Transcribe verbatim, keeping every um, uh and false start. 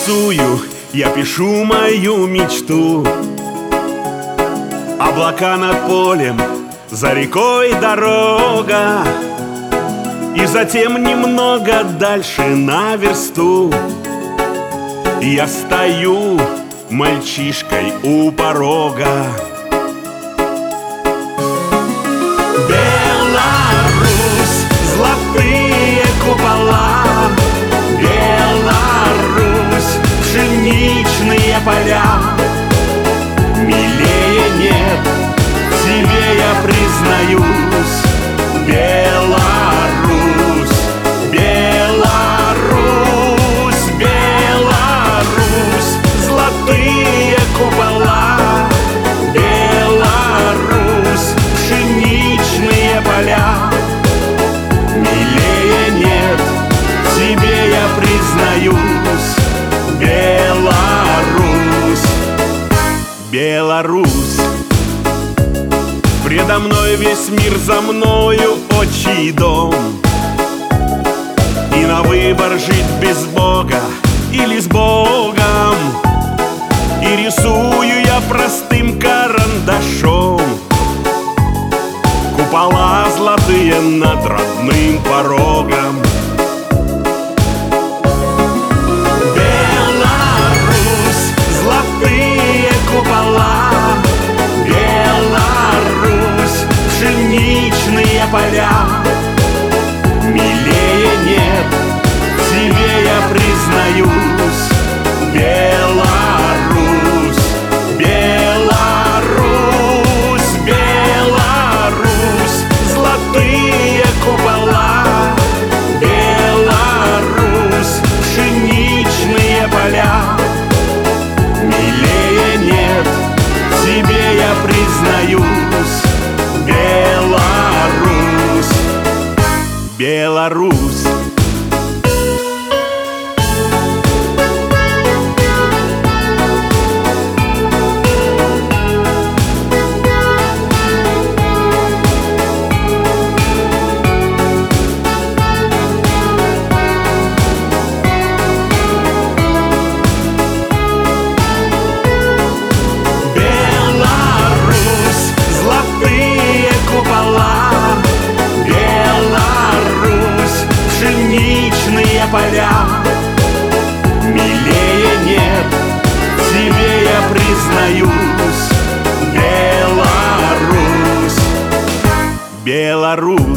рисую, я пишу мою мечту. Облака над полем, за рекой дорога, и затем немного дальше на версту я стою мальчишкой у порога. Беларусь, золотые купола, Беларусь, пшеничные поля. Милее нет, тебе я признаюсь. Беларусь, Беларусь, Беларусь, золотые купола, Беларусь, пшеничные поля. Милее нет, тебе я признаюсь. Беларусь, Беларусь. Предо мной весь мир, за мною отчий дом, и на выбор жить без Бога или с Богом. И рисую я простым карандашом купола золотые над родным порогом. Беларусь, золотые купола, Беларусь, пшеничные поля. Милее нет, тебе я признаюсь. Беларусь, Беларусь, Беларусь, золотые купола, Беларусь, пшеничные поля. Милее нет, тебе я признаюсь. Беларусь, Беларусь. Пшеничные поля. Милее нет, тебе я признаюсь. Беларусь, Беларусь.